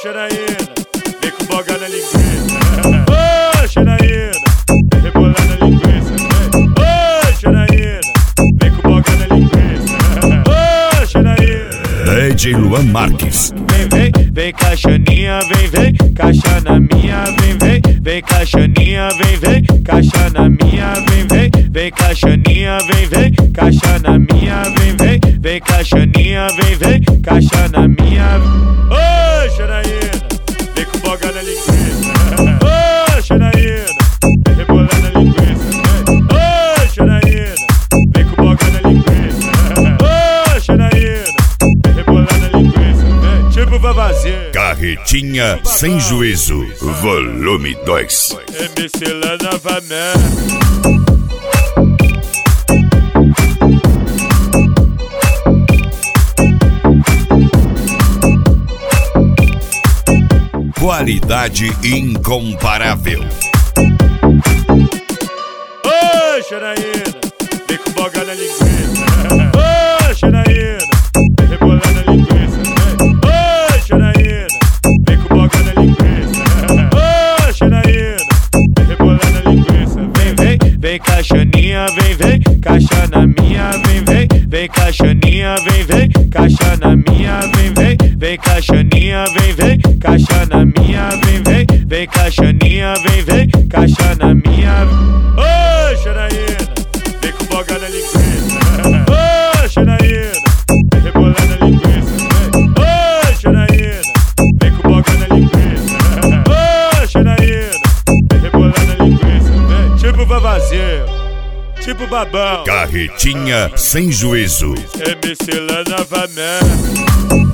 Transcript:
Janaína, vem com boga na linguiça. Ô, Janaína, vem rebolar na linguiça. Ô, Janaína, vem com boga na linguiça. Ô, Janaína. DJ Luan Marques. Vem caixaninha, vem, caixa na minha, vem caixaninha, vem, caixa na minha, vem caixaninha, vem, caixa na minha, vem caixaninha, vem, caixa na minha. Ô, Janaína, vem com boga na linguiça. Ô, Janaína, vem rebolar na linguiça. Ô, Janaína, vem com boga na linguiça. Ô, Janaína, vem rebolar na linguiça. Tipo vavazinho. Carretinha sem juízo, volume 2. MC lá novamente. Qualidade incomparável. Ô, Janaína, vem com boga na linguiça. Ô, Janaína, vem rebolar na linguiça. Ô, Janaína, vem com boga na linguiça. Ô, Janaína, vem rebolar na linguiça. Vem caixaninha, vem, caixa na minha, vem caixaninha, vem, caixa na minha, vem caixaninha, vem, caixa na minha, vem caixaninha, vem, caixa na minha. Ô, Janaína, vem com boga na linguiça. Ô, Janaína, vem rebolar na linguiça. Ô, Janaína, vem com boga na linguiça. Ô, Janaína, vem rebolar na linguiça. Tipo vavazinho, tipo babão. Carretinha sem juízo. MC lá novamente.